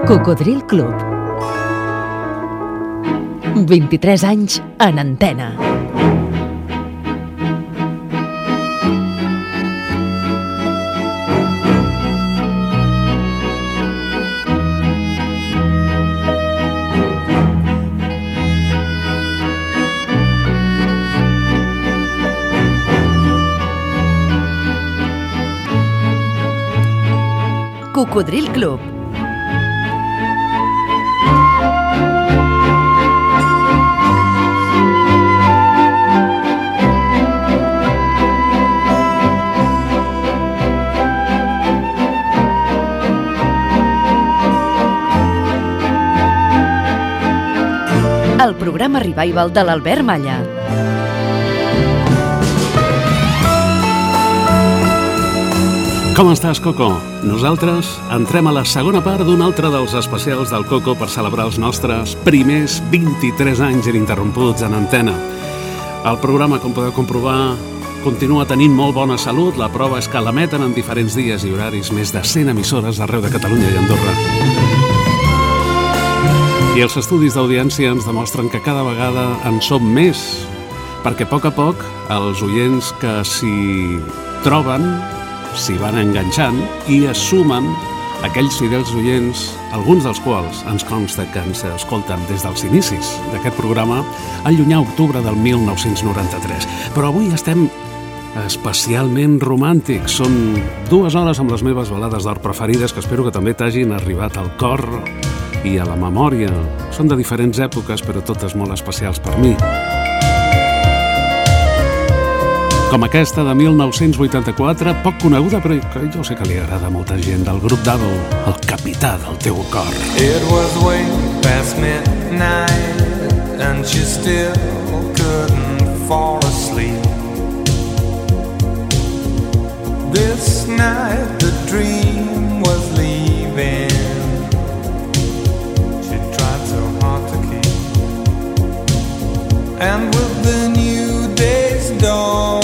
Cocodril Club. 23 anys en antena. Cocodril Club. El programa Revival de l'Albert Malla. Com estàs, Coco? Nosaltres entrem a la segona part d'un altre dels especials del Coco per celebrar els nostres primers 23 anys ininterromputs en antena. El programa, com podeu comprovar, continua tenint molt bona salut. La prova és que l'emeten en diferents dies i horaris més de 100 emissores arreu de Catalunya i Andorra. I els estudis d'audiència ens demostren que cada vegada en som més, perquè a poc els oients que s'hi troben s'hi van enganxant i es sumen aquells fidels oients, alguns dels quals ens consta que ens escolten des dels inicis d'aquest programa al llunyà octubre del 1993. Però avui estem especialment romàntics. Són 2 hores amb les meves balades d'or preferides que espero que també t'hagin arribat al cor i a la memòria. Són de diferents èpoques, però totes molt especials per mi. Com aquesta de 1984, poc coneguda, però que jo sé que li agrada a molta gent, del grup Double, El capità del teu cor. It was way past midnight and she still couldn't fall asleep. This night the dream was leaving. She tried so hard to keep. And with the new day's dawn,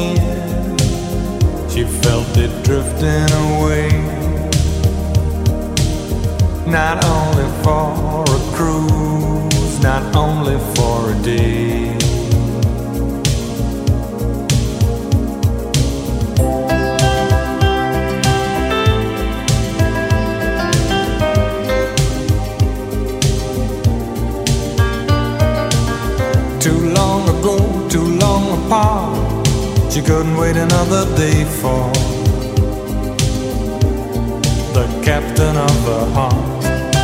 she felt it drifting away. Not only for a cruise, not only for a day. Too long ago, too long apart, she couldn't wait another day for the captain of her heart.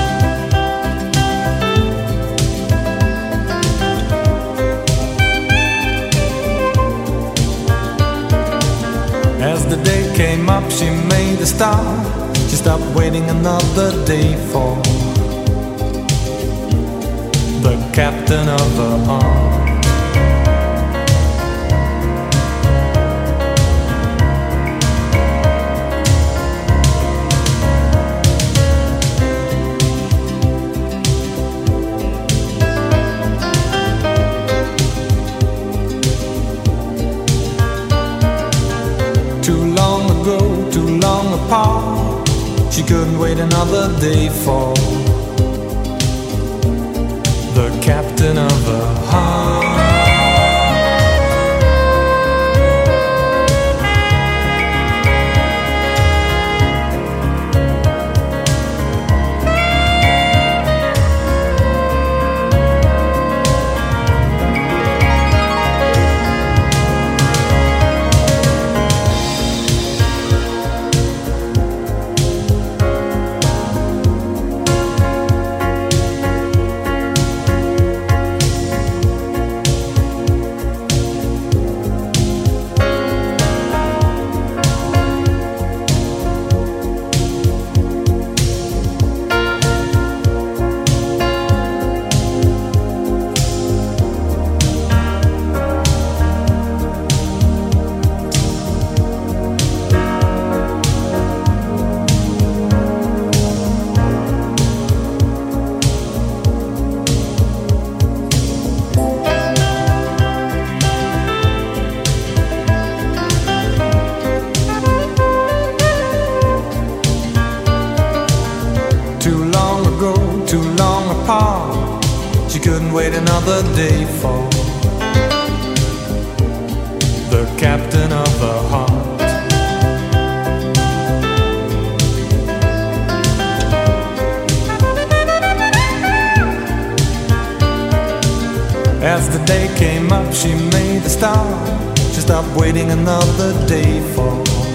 As the day came up, she made a start. She stopped waiting another day for the captain of her heart. She couldn't wait another day for the captain of her heart. couldn't wait another day for the captain of the heart. As the day came up, she made a start. She stopped waiting another day for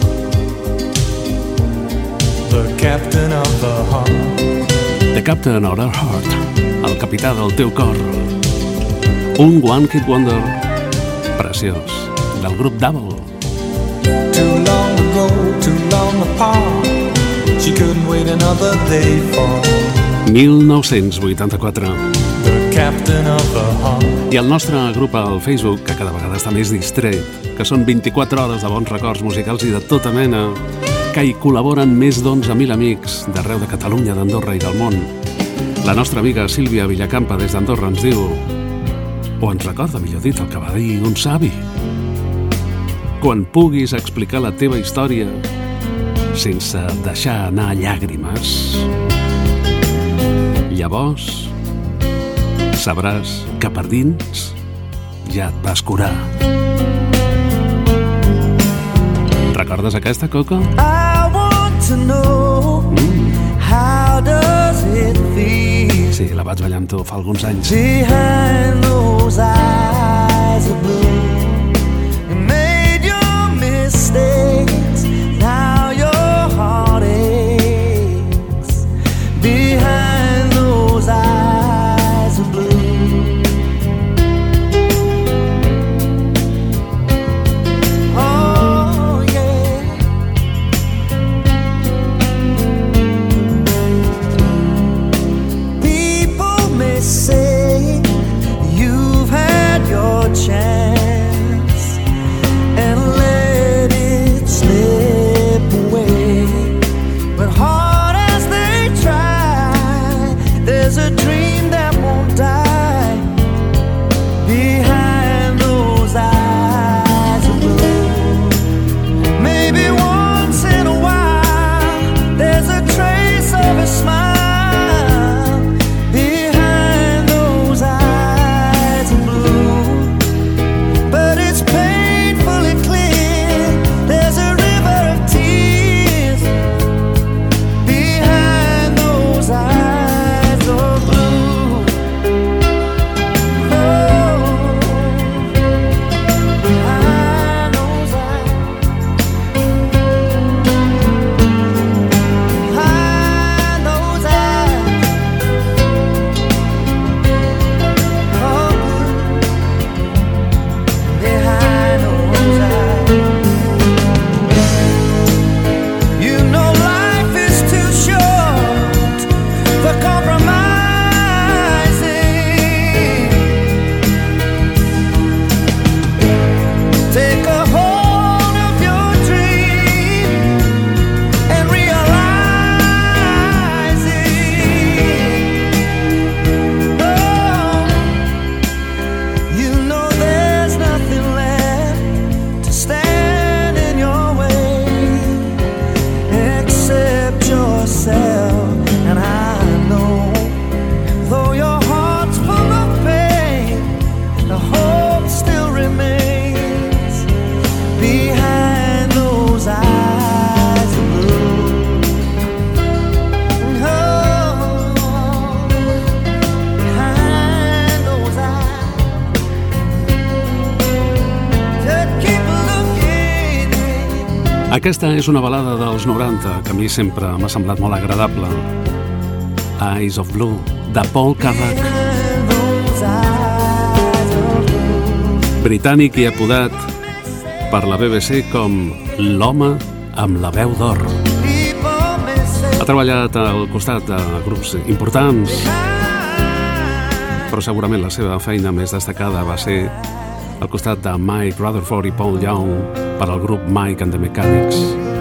the captain of the heart. The Captain of Our Heart, el capità del teu cor. Un One Hit Wonder preciós del grup Double. Too long ago, too long apart. She couldn't wait another day for 1984. the captain of the heart. I el nostre grup al Facebook, que cada vegada està més distret, que són 24 hores de bons records musicals i de tota mena, que hi col·laboren més d'11.000 amics d'arreu de Catalunya, d'Andorra i del món. La nostra amiga Sílvia Villacampa des d'Andorra ens diu, o ens recorda, millor dit, el que va dir un savi: quan puguis explicar la teva història sense deixar anar llàgrimes, llavors sabràs que per dins ja et vas curar. Recordes aquesta, Coco? I want to know how does it feel Sí, la vaig ballar amb tu fa alguns anys. behind those eyes of blue. You made your mistakes, now your heart aches behind those eyes of blue. Oh yeah. People may say you've had your chance and let it slip away, but hard as they try, there's a dream that won't die behind those eyes of blue. Maybe once in a while there's a trace of a smile behind those eyes of blue, but it's painfully clear there's a river of tears behind those eyes of blue. Oh, behind those eyes, behind those eyes of blue, behind those eyes. You know life is too short for compromising. Take a hold of your dream and realize it. Oh, you know there's nothing left to stand in your way except yourself. And I know, though your heart's full of pain, the hope still remains behind those eyes of blue. Oh, behind those eyes, just keep looking. Aquesta és una balada dels 90 que a mi sempre m'ha semblat molt agradable. Eyes of Blue, de Paul Carrack, Behind those eyes of blue. britànic i apodat per la BBC com l'home amb la veu d'or. People may say Ha treballat al costat de grups importants, però segurament la seva feina més destacada va ser al costat de Mike Rutherford i Paul Young per al grup Mike and the Mechanics.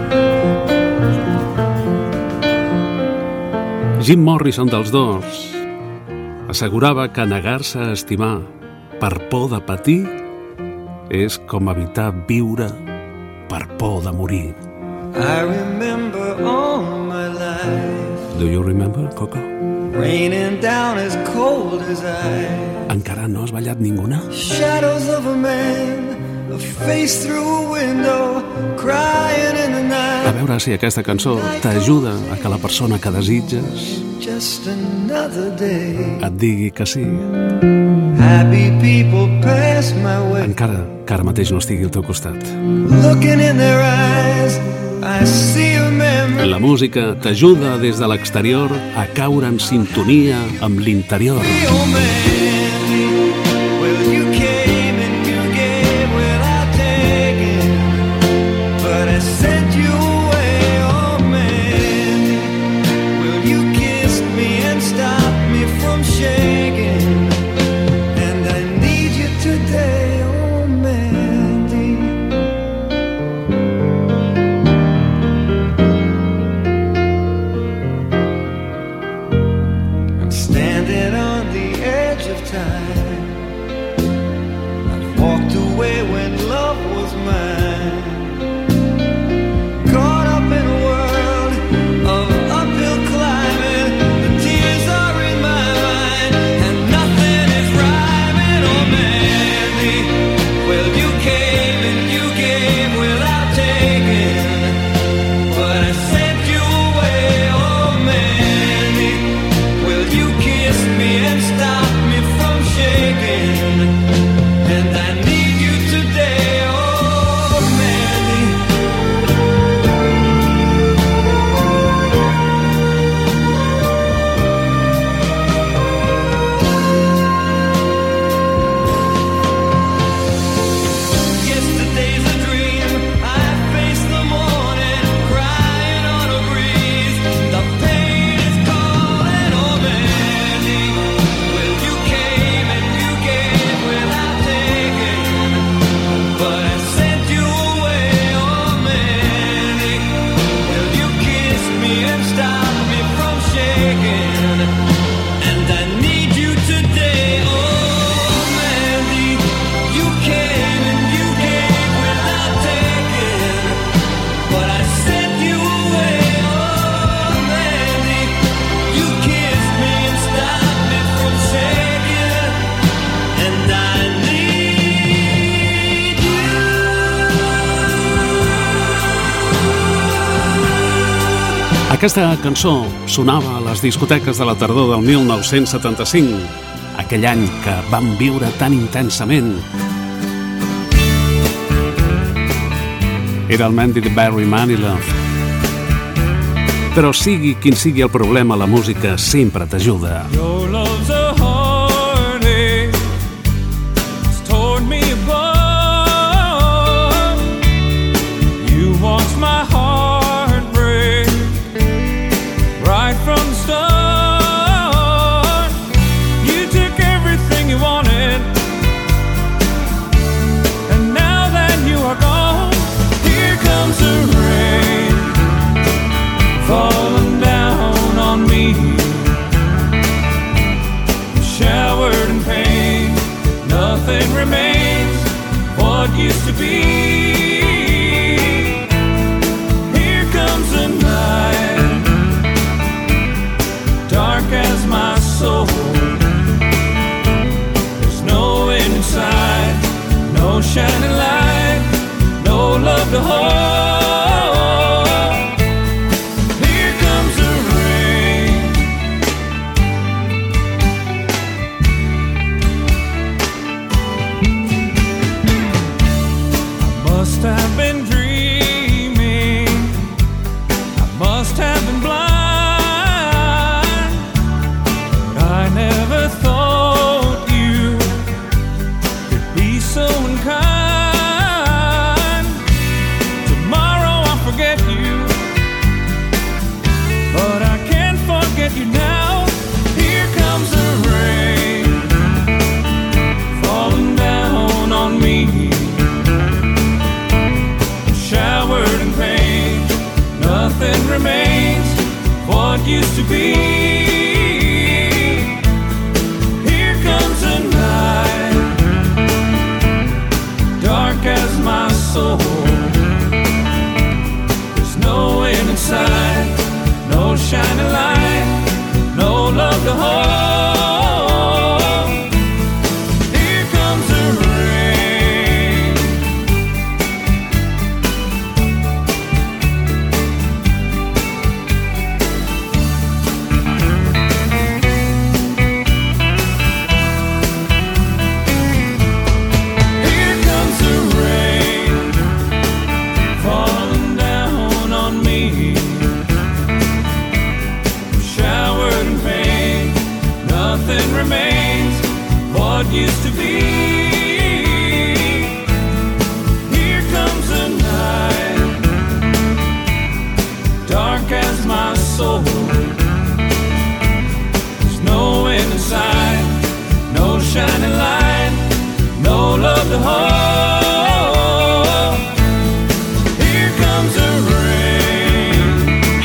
Jim Morrison dels Doors assegurava que negar-se a estimar per por de patir és com evitar viure per por de morir. I remember all my life Do you remember, Coco? raining down as cold as ice. Encara no has ballat ninguna? Shadows of a man, a face through a window, crying in the night. A veure si aquesta cançó t'ajuda a que la persona que desitges Just another day. et digui que sí, Happy people pass my way. encara que ara mateix no estigui al teu costat. Looking in their eyes, I see a memory. La música t'ajuda des de l'exterior a caure en sintonia amb l'interior. Oh man, well you came and you gave without taking, but I sent you away. Oh man, well you kissed me and stopped me from shaking, and I need you today. Oh Mandy, I'm standing on the edge of time. I've walked away when love was mine. Caught up in a world of uphill climbing. The tears are in my mind and nothing is rhyming. Oh Mandy, well you came and you gave without taking, but I sent you away. Oh Mandy, will you kiss me and stop me from shaking? And I need you today. Oh Mandy, yesterday's a dream. I face the morning, crying on a breeze. The pain is calling. Oh Mandy, well you came and you gave without taking, but I sent you away. Oh Mandy, well you kissed me and stopped me from shaking, and I need you today. Oh Mandy, you came and you gave without taking, but I sent you away. Oh Mandy, you kissed me and stopped me from shaking, and I need you. Aquesta cançó sonava a les discoteques de la tardor del 1975, aquell any que vam viure tan intensament. Era el Mandy de Barry Manilow. Però sigui quin sigui el problema, la música sempre t'ajuda. Your love's a heartache, it's torn me apart. You watched my heart break right from the start. You took everything you wanted, and now that you are gone, here comes the rain falling down on me. Showered in pain, nothing remains what used to be. Here comes the night, dark as my soul. There's no end inside, no shining light, no love to hold. Here comes the rain. Must have been dreaming, I must have been blind, but I never thought you could be so unkind. Tomorrow I'll forget you, but I can't forget you now. Here comes the rain falling down on me. Showered in pain, nothing remains what used to be. Here comes the night, dark as my soul. There's no end inside, no shining light, no love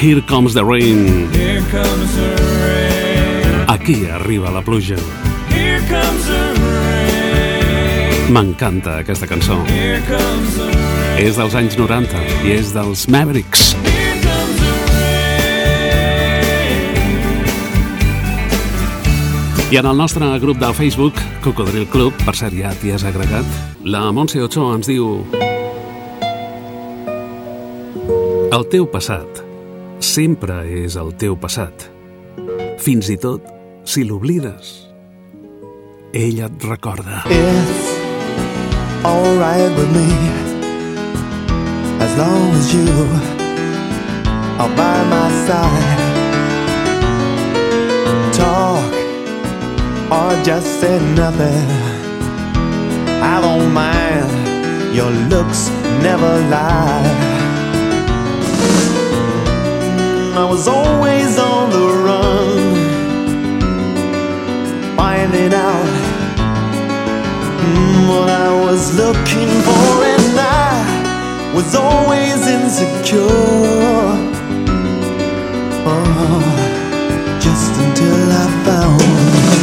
Here Comes the Rain. Here comes the rain. Aquí arriba la pluja. Here comes the rain. M'encanta aquesta cançó. Here comes the rain. És dels anys 90 i és dels Mavericks. Here comes the rain. I en el nostre grup del Facebook, Cocodril Club, per cert, ja t'hi has agregat, la Montse Ochoa ens diu: el teu passat sempre és el teu passat. Fins i tot si l'oblides, ella et recorda. It's all right with me as long as you are by my side. Talk or just say nothing, I don't mind, your looks never lie. I was always on the run, finding out what I was looking for, and I was always insecure. Oh, just until I found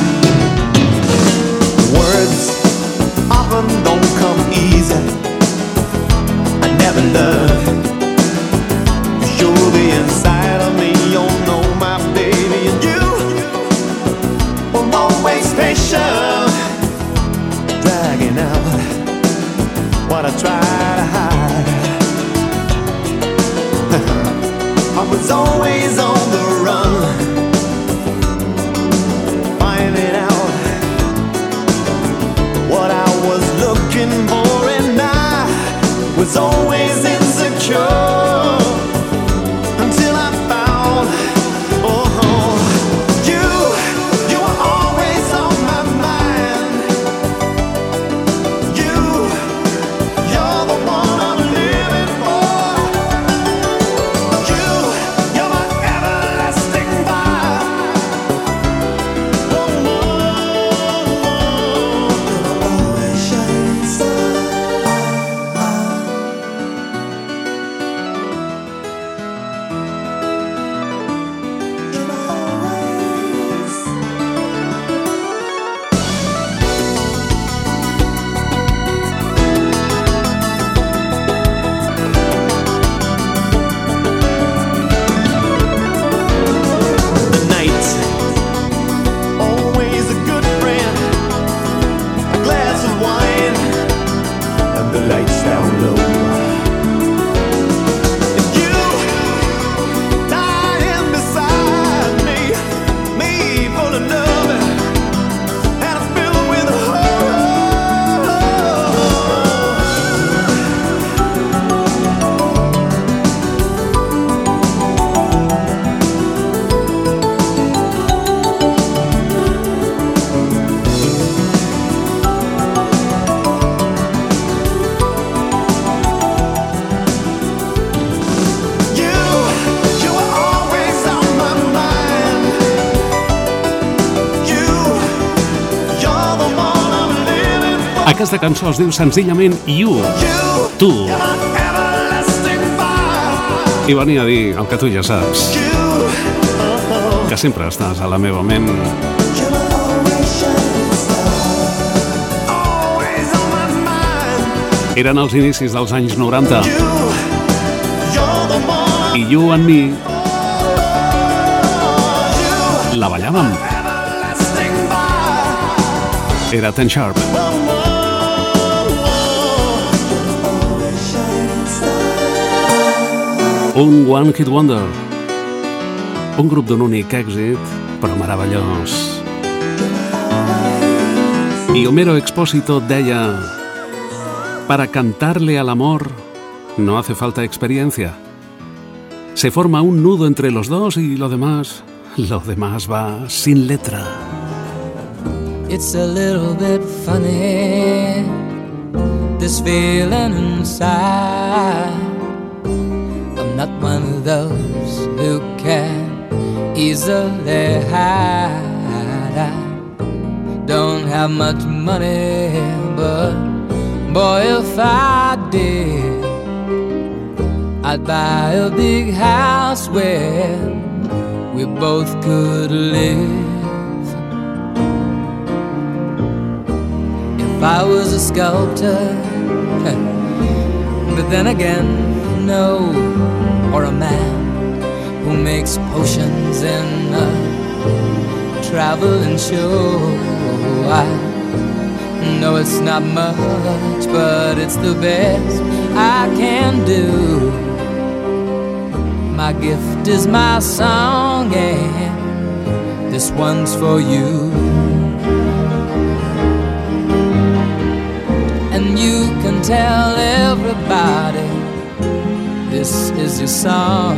words often don't come easy. I never learned to show the inside of me. You know my baby, and you were always patient, dragging out what I try to hide. I was always on the run, finding out what I was looking for, and I was always insecure. Until I found, oh, you were always on my mind. You're the one I'm living for. You're my everlasting fire. Oh, you're always shining star. The night, always a good friend, a glass of wine, and the lights down low. And you lying beside me full of love, and I'm filled with You were always on my mind. You're the one I'm living for. Aquesta cançó es diu senzillament You. Tu. You're my everlasting fire. I venia a dir el que tu ja saps, que sempre estàs a la meva ment. You're always shining star. Always on my mind. Eren els inicis dels anys 90 You're the one i You and Me you la ballàvem. everlasting fire. Era Ten Sharp. Un One Hit Wonder. Un grup d'un únic èxit, però meravellós. Y Homero Expósito deia: para cantarle al amor no hace falta experiencia. Se forma un nudo entre los dos y lo demás va sin letra. It's a little bit funny, this feeling inside. I'm not one of those who can easily hide. I don't have much money, but boy, if I did, I'd buy a big house where we both could live. If I was a sculptor, but then again, no, or a man who makes potions in a traveling show. I know it's not much, but it's the best I can do. My gift is my song, and this one's for you. And you can tell everybody this is your song.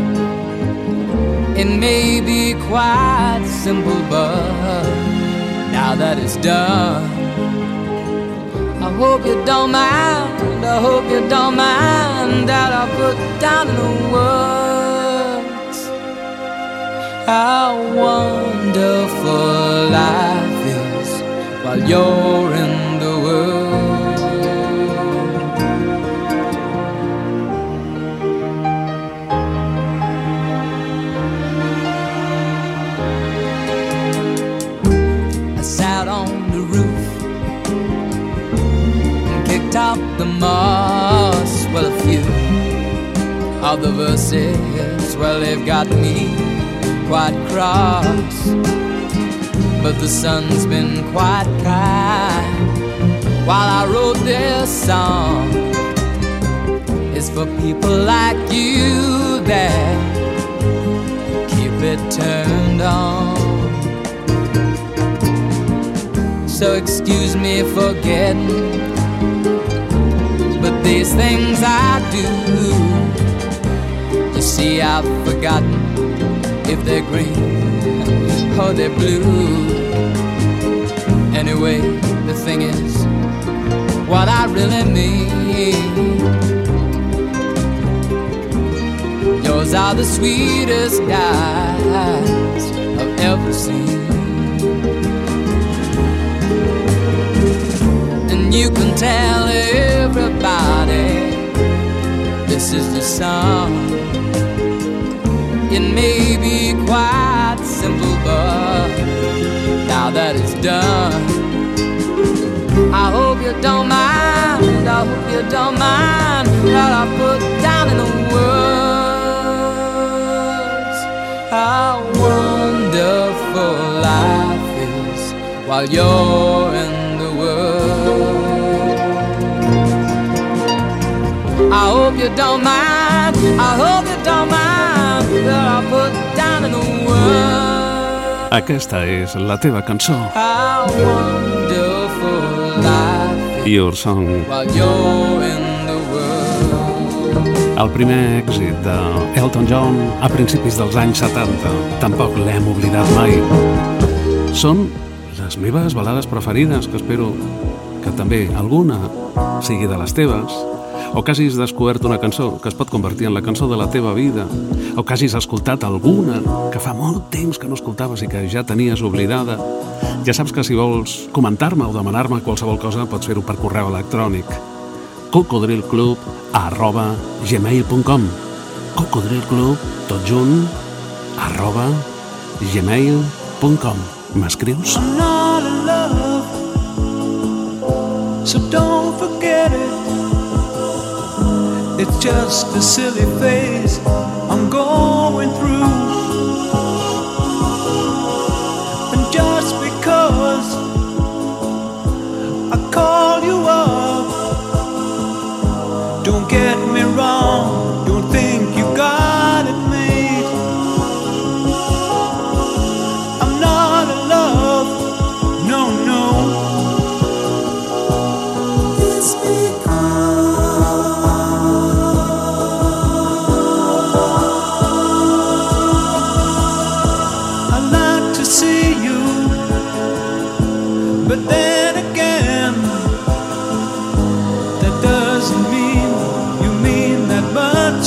It may be quite simple, but now that it's done, I hope you don't mind, I hope you don't mind that I put down in the words how wonderful life is while you're in the world. Top the moss, well, a few of the verses, well, they've got me quite cross, but the sun's been quite kind while I wrote this song. It's for people like you that keep it turned on. So excuse me for getting, but these things I do, you see, I've forgotten if they're green or they're blue. Anyway, the thing is, what I really mean, yours are the sweetest eyes I've ever seen. And you can tell everybody this is the song. It may be quite simple, but now that it's done, I hope you don't mind, I hope you don't mind that I put down in the words how wonderful life is while you're in the world. I hope you don't mind, I hope you don't mind that I put down in the world. Aquesta és la teva cançó. How wonderful life is Your Song. while you're in the world. El primer èxit d'Elton John a principis dels anys 70. Tampoc l'hem oblidat mai. Són les meves balades preferides, que espero que també alguna sigui de les teves, o que hagis descobert una cançó que es pot convertir en la cançó de la teva vida, o que hagis escoltat alguna que fa molt temps que no escoltaves i que ja tenies oblidada. Ja saps que si vols comentar-me o demanar-me qualsevol cosa pots fer-ho per correu electrònic cocodrilclub@gmail.com cocodrilclub, tot junt, @gmail.com. M'escrius? I'm not in love, so don't forget it. It's just a silly phase I'm going through. And just because I call you up, don't get me wrong, don't think you got it made. I'm not in love, no, no. It's but then again, that doesn't mean you mean that much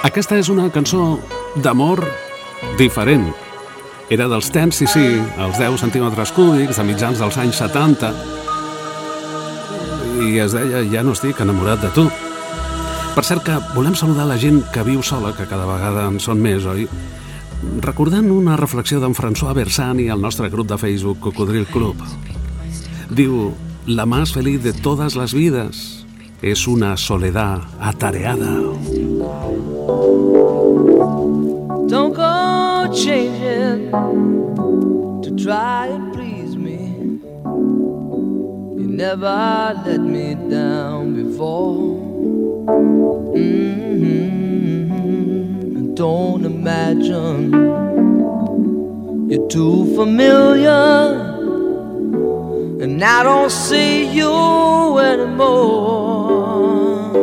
Aquesta és una cançó d'amor diferent. Era dels Tennessee, els 10 centímetres cúbics de mitjans dels anys 70, i es deia Ja no estic enamorat de tu. Per cert que volem saludar la gent que viu sola, que cada vegada en són més, oi? Recordant una reflexió d'en François Bersani al nostre grup de Facebook Cocodril Club. Diu, la más feliz de todas las vidas es una soledad atareada. Don't go changing to try and please me. You never let me down before. Don't imagine you're too familiar, and I don't see you anymore.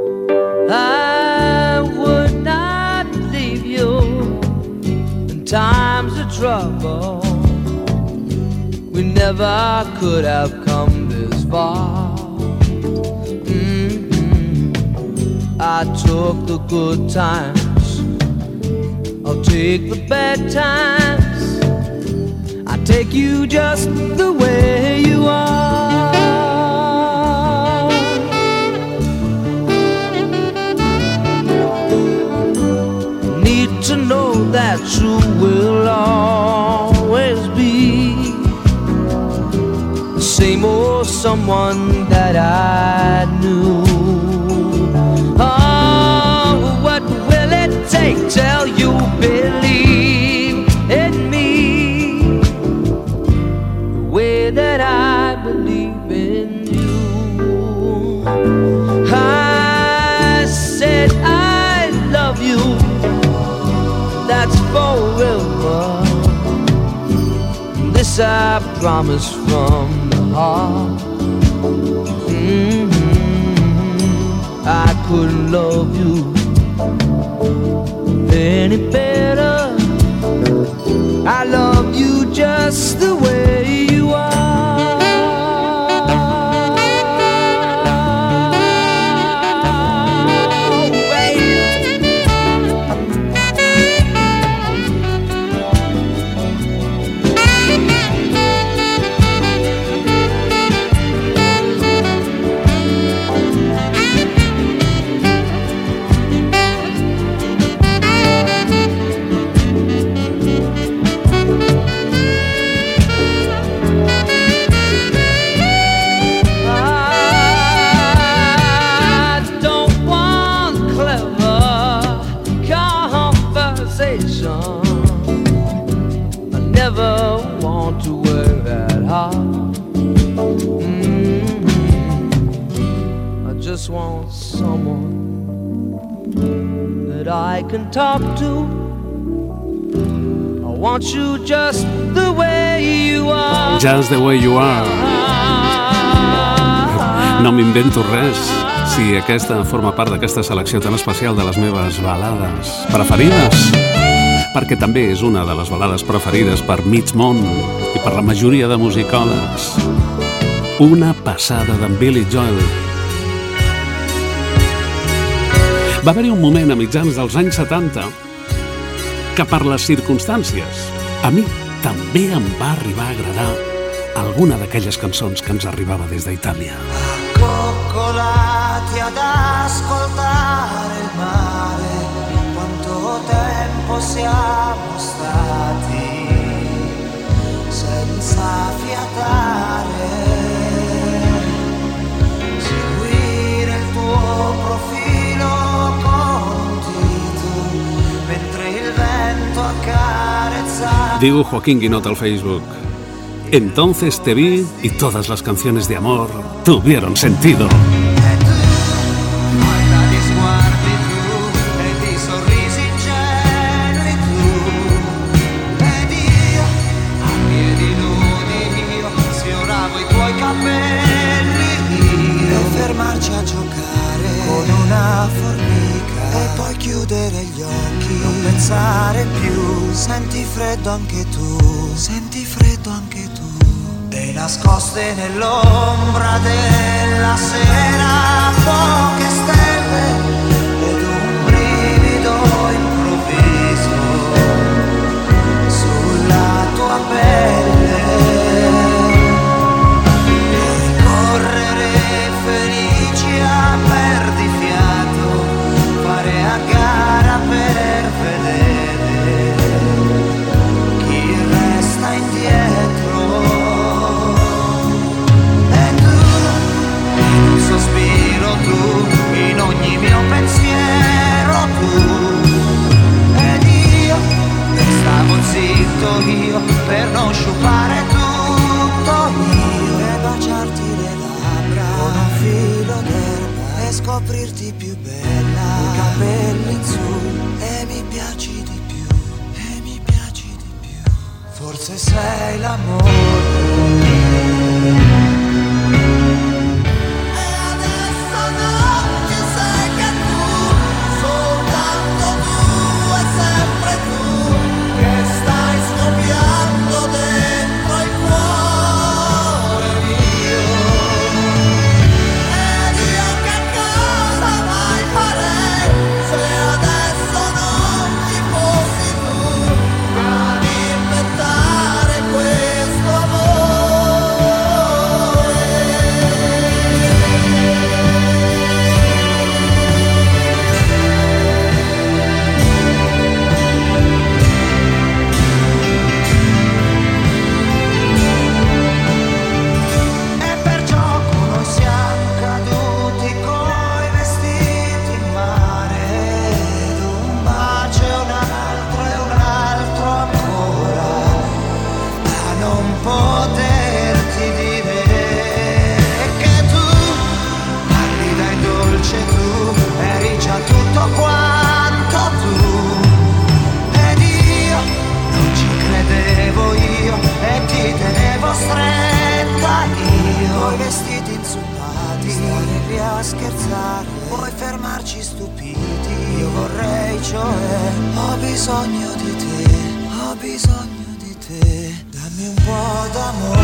I would not leave you in times of trouble. We never could have come this far. I took the good times, I'll take the bad times. I take you just the way you are. Need to know that you will always be the same old someone that I knew. Oh, what will it take till you believe in me the way that I believe in you? I said I love you, that's forever. This I promise from the heart. I couldn't love you any better. I love you just the way you are. I never want to work that hard. I just want someone that I can talk to. I want you just the way you are. Just the way you are. No m'invento res. Si aquesta forma part d'aquesta selecció tan especial de les meves balades preferides, perquè també és una de les balades preferides per mig món i per la majoria de musicòlegs. Una passada d'en Billy Joel. Va haver-hi un moment a mitjans dels anys 70 que per les circumstàncies a mi també em va arribar a agradar alguna d'aquelles cançons que ens arribava des d'Itàlia. Accoccolati ad ascoltare il mare, quanto tempo siamo stati senza fiatare, seguire il tuo profilo contigo mentre il vento accarezza. Digo Joaquín Guinot al Facebook. Entonces te vi y todas las canciones de amor tuvieron sentido. Fermarci a giocare con una formica e poi chiudere gli occhi, non pensare più. Senti freddo anche tu, senti freddo anche tu. E nascoste nell'ombra della sera poche stelle ed un brivido scoprirti più bella, i capelli in su, e mi piaci di più, e mi piaci di più. Forse sei l'amore. Scherzare, puoi fermarci stupiti. Io vorrei, cioè, ho bisogno di te, ho bisogno di te. Dammi un po' d'amore.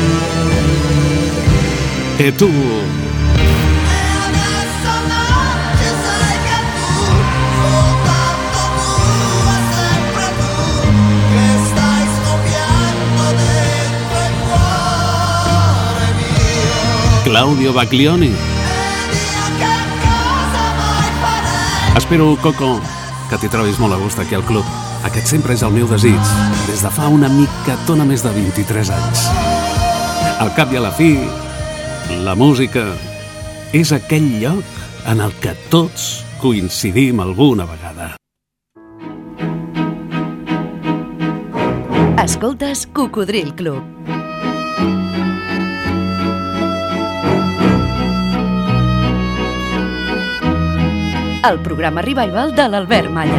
E tu? E adesso non ci sei che tu, soltanto tu e sempre tu, che stai scoppiando dentro il cuore mio. Claudio Baglioni. Espero, Coco, que t'hi trobis molt a gust aquí al club. Aquest sempre és el meu desig, des de fa una micatona més de 23 anys. Al cap i a la fi, la música és aquell lloc en el que tots coincidim alguna vegada. Escoltes Cocodril Club. El programa Revival de l'Albert Malla.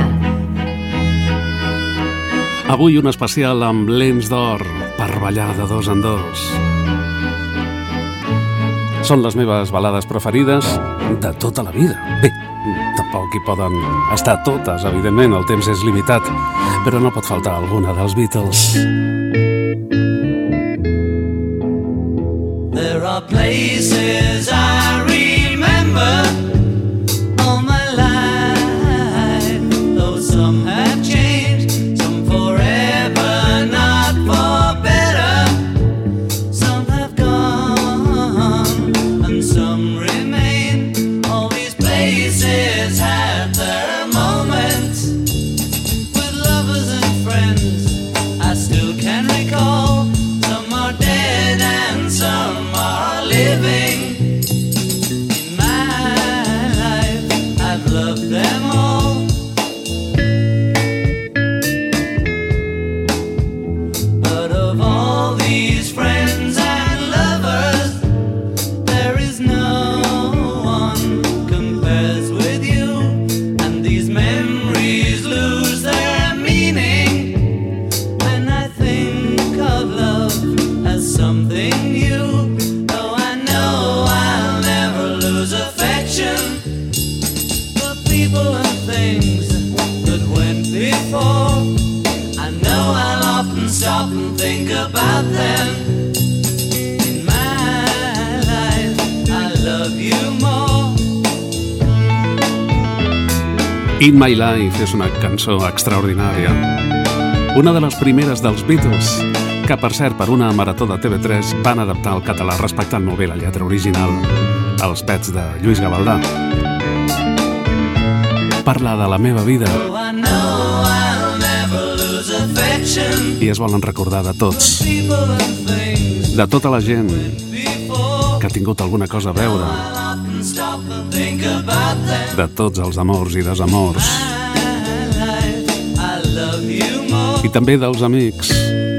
Avui un especial amb lents d'or per ballar de dos en dos. Són les meves balades preferides de tota la vida. Bé, tampoc hi poden estar totes, evidentment, el temps és limitat, però no pot faltar alguna dels Beatles. There are places I remember all my life, though some have changed, some forever, not for better. Some have gone and some remain. All these places had their moments with lovers and friends I still can recall. Some are dead and some are living. In my life I've loved them all, but of all these friends and lovers, there is no one compares with you. And these memories lose their meaning when I think of love as something new. Though I know I'll never lose affection for people and things that went before. I know I'll often stop and think about them. In my life I love you more. In My Life és una cançó extraordinària. Una de les primeres dels Beatles, que per cert per una marató de TV3 van adaptar al català respectant molt bé la lletra original, Els pets de Lluís Gavaldà. Parla de la meva vida Oh, I know I'll never lose affection i es volen recordar de tots, people and things de tota la gent before. que ha tingut alguna cosa a veure, I'll often stop and think about them. de tots els amors i desamors, My life I love you more. i també dels amics,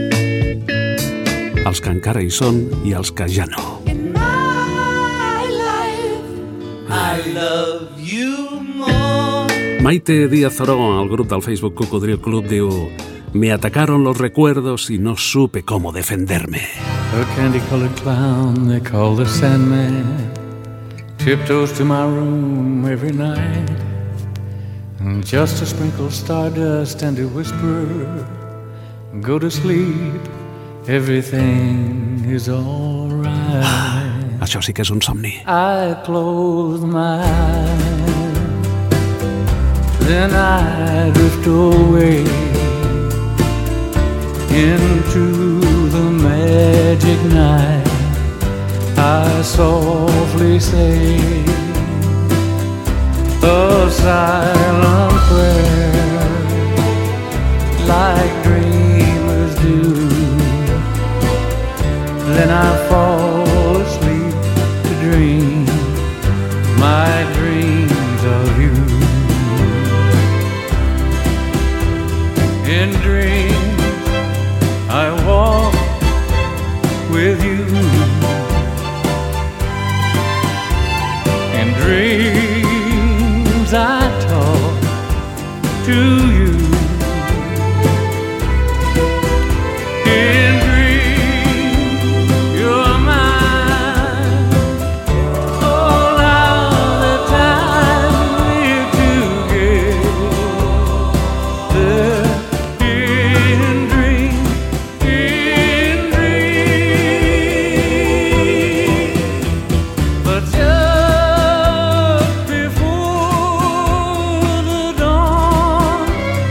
els que encara hi són i els que ja no. In my life I I love you more. Maite Díaz Oró, al grup del Facebook Cocodril Club, diu: me atacaron los recuerdos y no supe cómo defenderme. A candy-colored clown they call the Sandman tiptoes to my room every night, and just to sprinkle stardust and to whisper, go to sleep, everything is all right. Això sí que és un somni. I close my eyes, then I drift away into the magic night. I softly say a silent prayer, like dreamers do. Then I fall asleep to dream my dreams of you. In dreams I walk with you. In dreams I talk to you. In dreams you're mine. All of the time we're together. In dreams, but just before the dawn,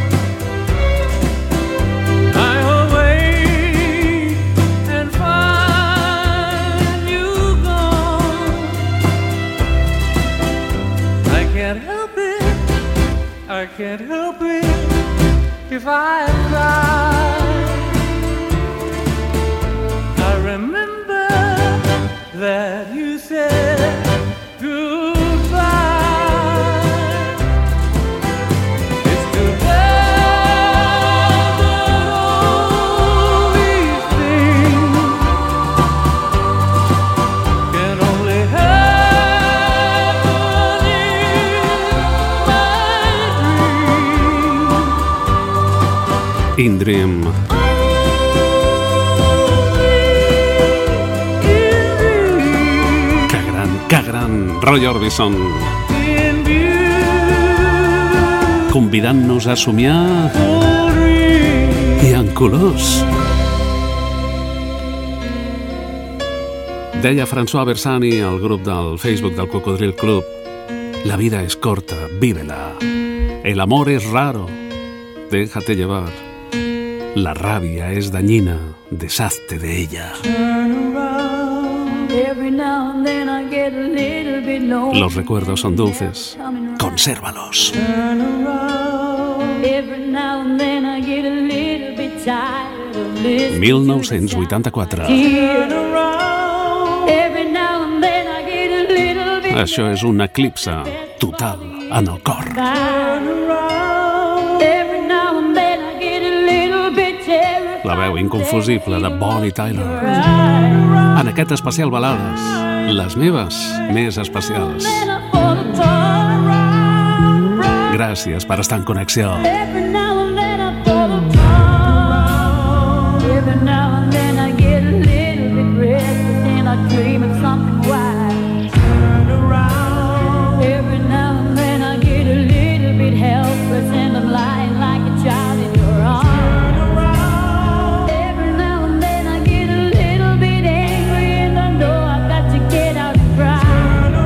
I awake and find you gone. I can't help it, I can't help it if I cry. I remember that you said goodbye. It's too bad that all these things can only happen in my dreams. In Dream. Que gran Roy Orbison, convidant-nos a somiar i en colors. Deia François Bersani al grup del Facebook del Cocodril Club: la vida es corta, vívela. El amor es raro, déjate llevar. La rabia es dañina, deshazte de ella. Los recuerdos son dulces, consérvalos. 1984. Això és un eclipse total en el cor. La veu inconfusible de Bonnie Tyler. En aquest especial balades, les meves més especials. Gràcies per estar en connexió.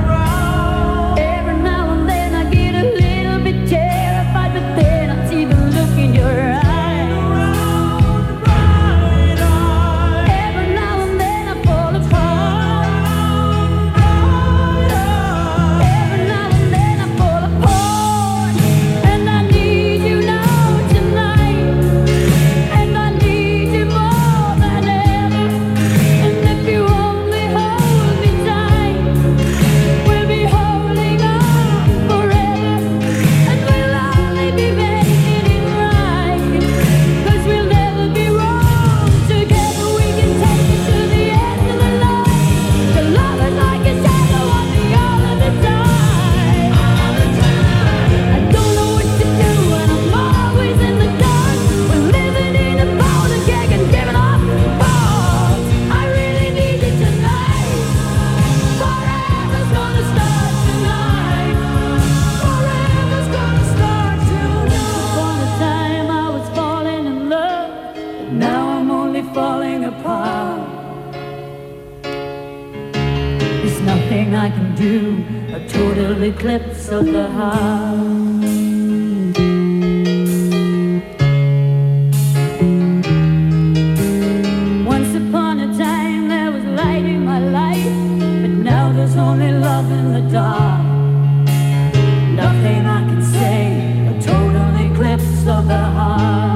See the do a total eclipse of the heart. Once upon a time there was light in my life, but now there's only love in the dark. Nothing I can say, a total eclipse of the heart.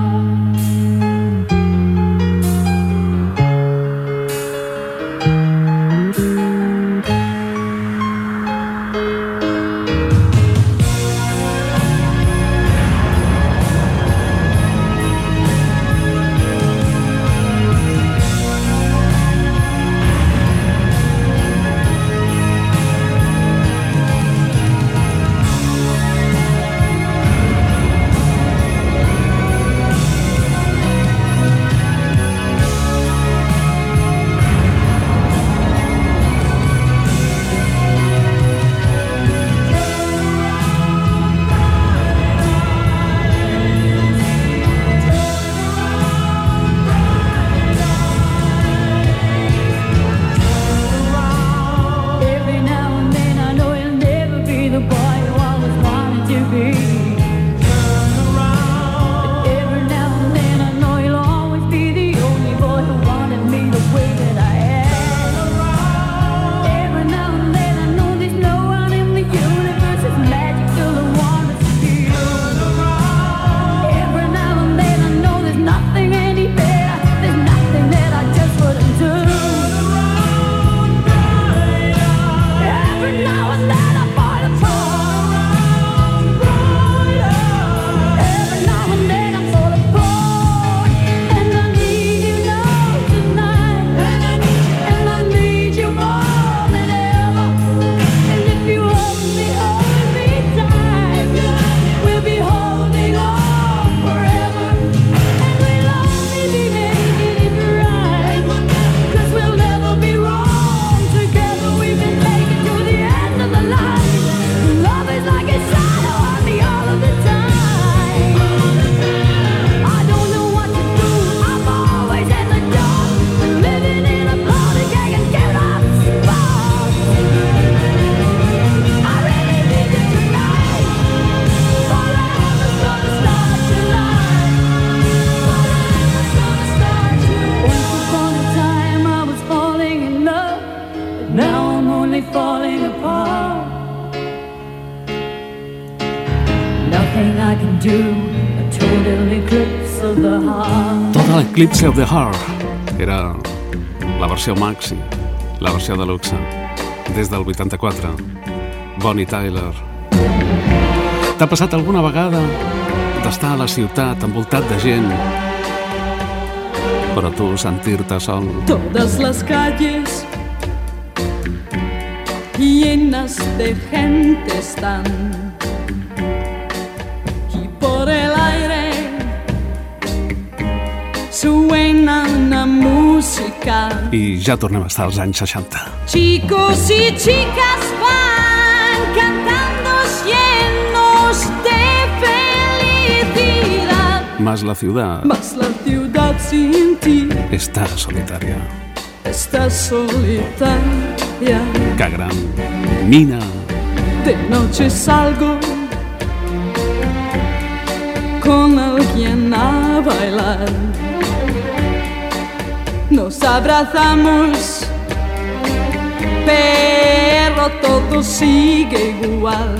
Total Eclipse of the Heart era la versió maxi, la versió de luxe, des del 84. Bonnie Tyler. T'ha passat alguna vegada d'estar a la ciutat envoltat de gent, però tu sentir-te sol? Todas las calles llenas de gente están, y por el aire suena una música. I ja tornem a estar als anys 60. Chicos y chicas van cantando llenos de felicidad. Más la ciudad sin ti está solitaria. Está solitaria. Que gran mina. De noche salgo con alguien a bailar. Nos abrazamos, pero todo sigue igual.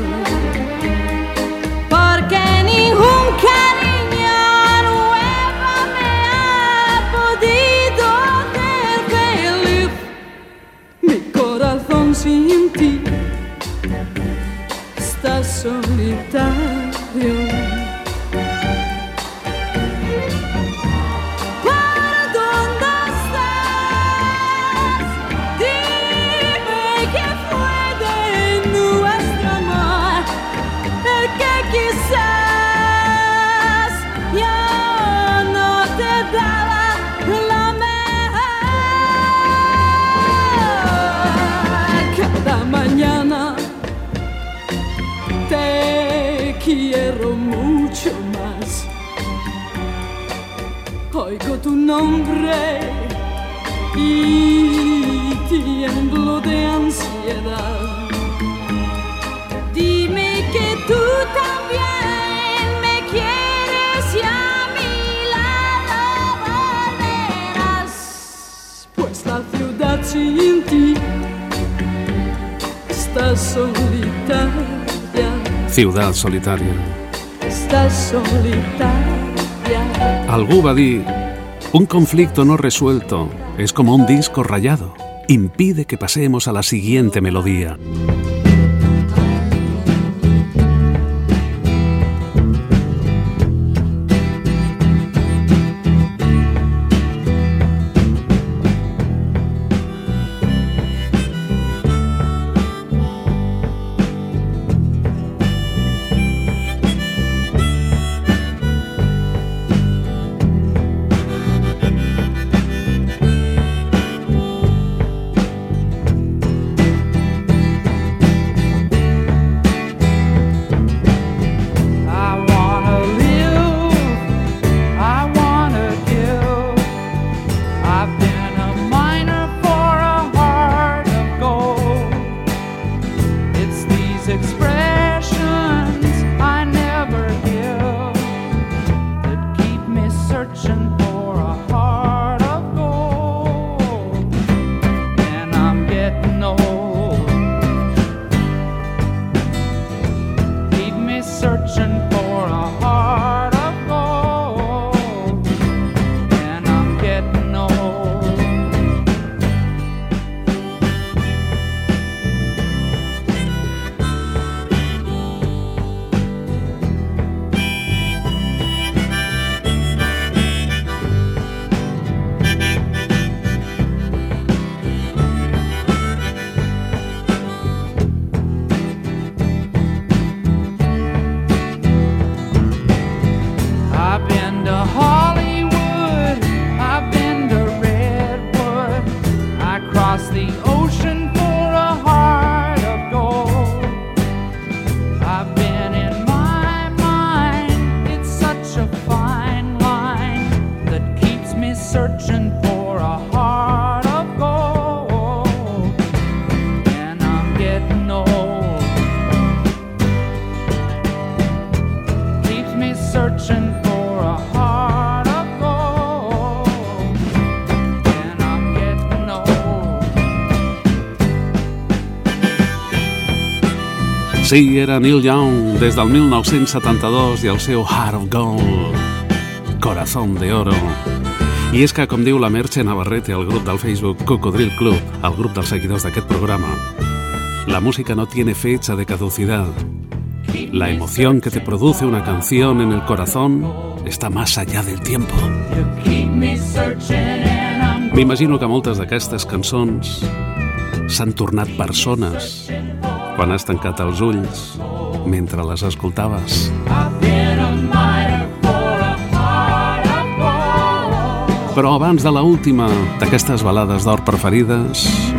Porque ningún cariño nuevo me ha podido hacer feliz. Mi corazón sin ti está solitario. Quiero mucho más. Oigo tu nombre y tiemblo de ansiedad. solitaria, Ciudad solitaria. estás solitaria. Algú va dir, un conflicto no resuelto es como un disco rayado. Impide que pasemos a la siguiente melodía. Sí, era Neil Young des del 1972 i el seu Heart of Gold, Corazón de Oro. I és que, com diu la Merche Navarrete al grup del Facebook Cocodril Club, el grup dels seguidors d'aquest programa, la música no tiene fecha de caducidad. La emoción que te produce una canción en el corazón está más allá del tiempo. M'imagino que moltes d'aquestes cançons s'han tornat persones quan has tancat els ulls mentre les escoltaves. Però abans de la última d'aquestes balades d'or preferides,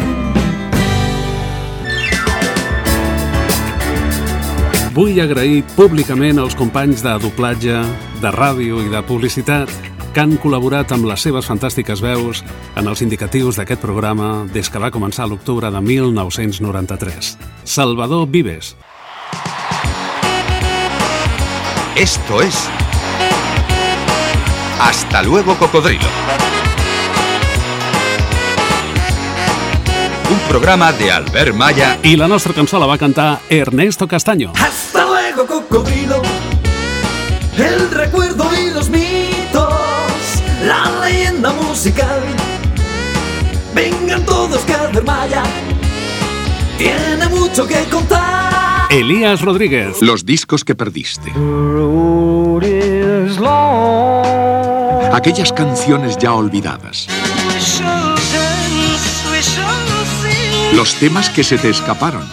vull agrair públicament als companys de doblatge, de ràdio i de publicitat que han col·laborat amb les seves fantàstiques veus en els indicatius d'aquest programa des que va començar l'octubre de 1993. Salvador Vives. Esto es Hasta luego, Cocodrilo. Un programa de Albert Malla. I la nostra cançó la va cantar Ernesto Castaño. Hasta luego, Cocodrilo. El recuerdo y los mitos, la leyenda musical. Vengan todos que Albert Malla tiene mucho que contar. Elías Rodríguez. Los discos que perdiste. Aquellas canciones ya olvidadas. Los temas que se te escaparon.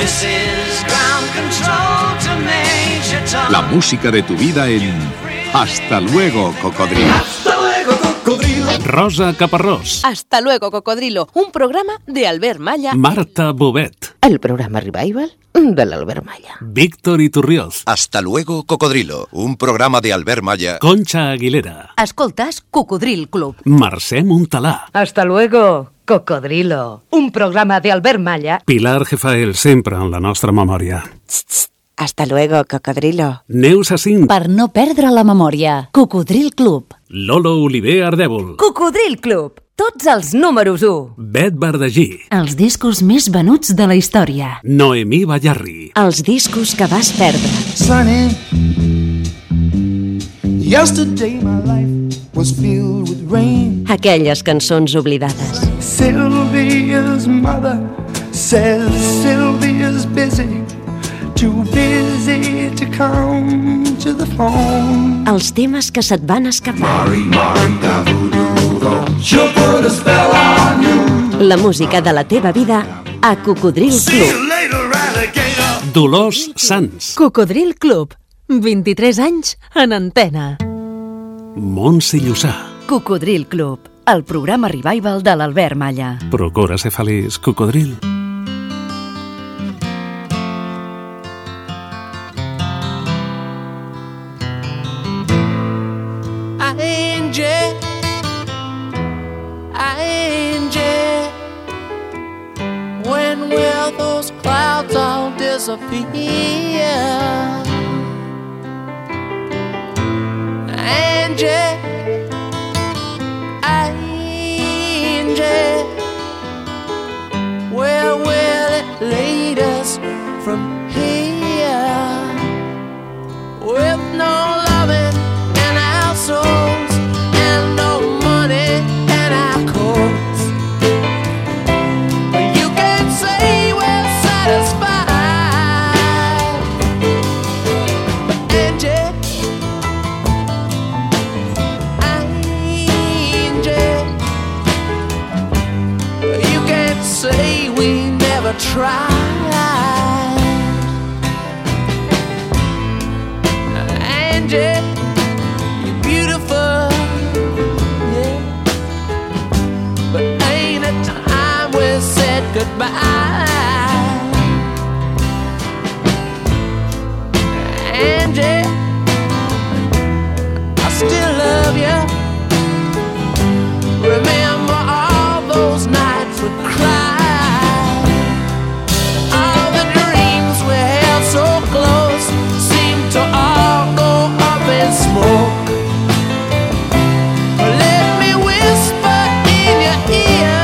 La música de tu vida en Hasta luego, Cocodrilo. Hasta luego, Cocodrilo. Rosa Caparrós. Hasta luego, Cocodrilo, un programa de Albert Malla. Marta Bobet. El programa Revival de l'Albert Malla. Víctor Iturrioz. Hasta luego, Cocodrilo, un programa de Albert Malla. Concha Aguilera. Escoltes Cocodril Club. Mercè Montalà. Hasta luego, Cocodrilo, un programa de Albert Malla. Pilar Jefael, sempre en la nostra memòria. Hasta luego, cocodrilo. Neus Asint. Per no perdre la memòria. Cocodril Club. Lolo Oliver Ardèvol. Cocodril Club. Tots els números 1. Bet Verdagí. Els discos més venuts de la història. Noemí Ballarri. Els discos que vas perdre. Sunny. Yesterday my life was filled with rain. Aquelles cançons oblidades. Sylvia's mother says Sylvia's busy. Too busy to come to the phone. Els temes que se't van escapar. She'll put a spell on you. La música de la teva vida a Cocodril Club. Dolors Sans. Cocodril Club. 23 anys en antena. Montse Llussà. Cocodril Club. El programa revival de l'Albert Malla. Procura ser feliç, cocodril. When will those clouds all disappear? Angie, where will it lead us from here? With no loving in our souls and no money in our coats, you can say we're satisfied. Angie, you can say we never tried. Angie, you're beautiful, yeah, but ain't it time we said goodbye? Angie, I still love you. Remember all those nights we cried. All the dreams we held so close seem to all go up in smoke. Let me whisper in your ear,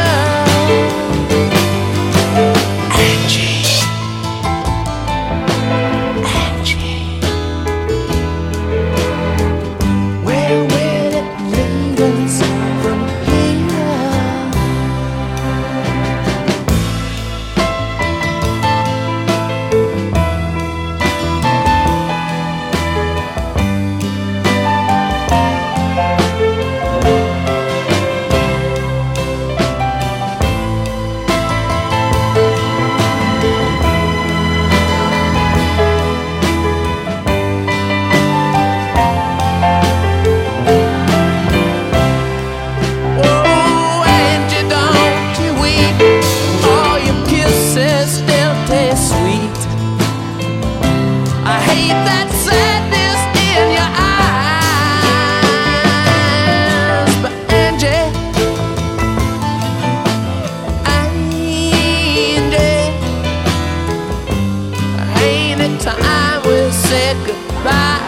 Angie, Angie, where will it lead us from here? Oh, Angie, don't you weep. All your kisses still taste sweet. I hate that sadness in your eyes. But Angie, ain't it time we said goodbye?